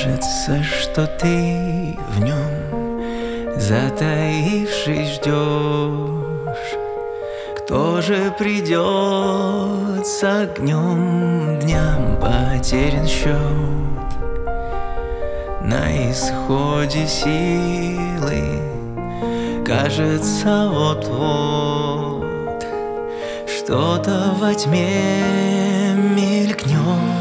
Кажется, что ты в нем, затаившись, ждешь. Кто же придет с огнем, дням потерян счет? На исходе силы, кажется, вот-вот что-то во тьме мелькнет.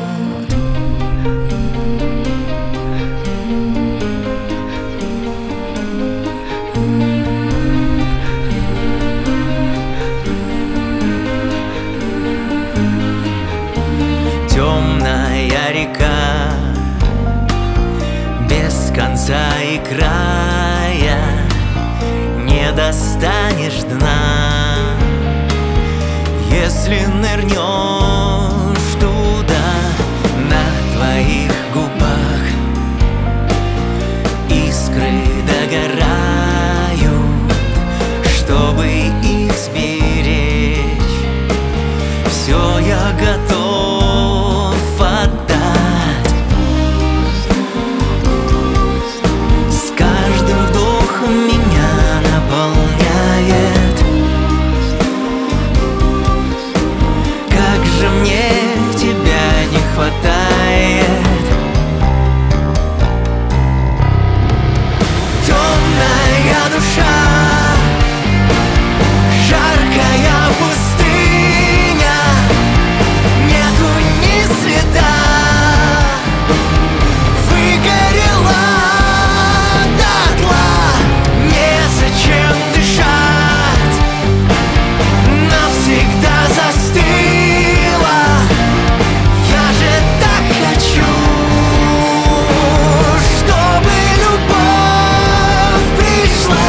Темная река, без конца и края, не достанешь дна, если нырнешь туда. На твоих губах искры догорают, чтобы их сберечь. Все я готов отдать. С каждым вдохом меня наполняет. Как же мне тебя не хватает. Темная душа, жаркая пустыня, нету ни следа, выгорела дотла, незачем дышать, навсегда застыла. Я же так хочу, чтобы любовь пришла.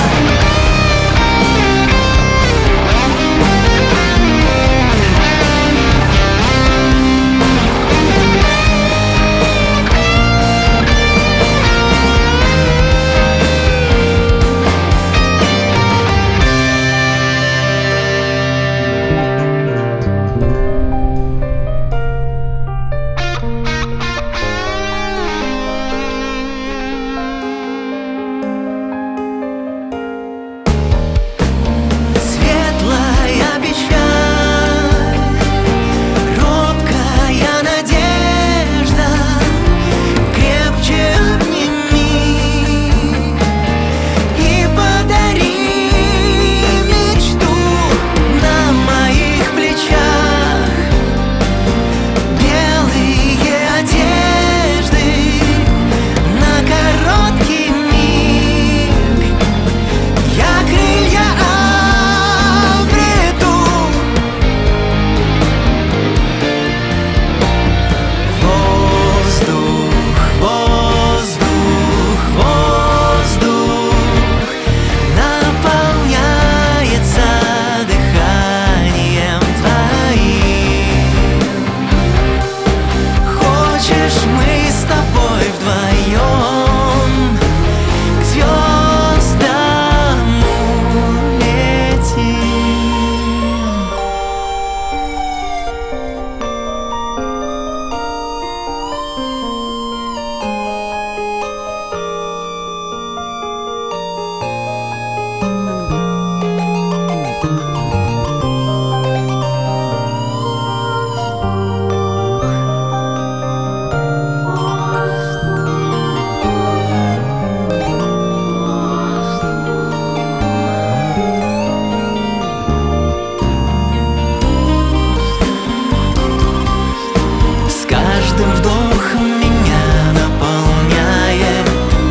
Каждым вдохом меня наполняет.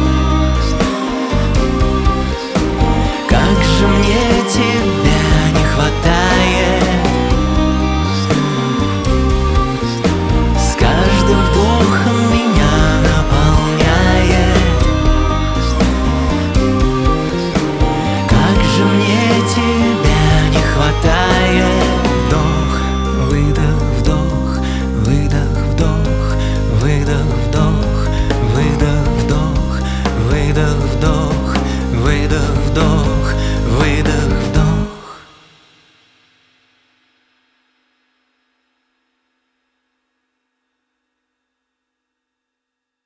Как же мне тебя не хватает. С каждым вдохом меня наполняет. Как же мне тебя не хватает. Вдох, выдох, вдох, выдох, вдох, выдох, вдох.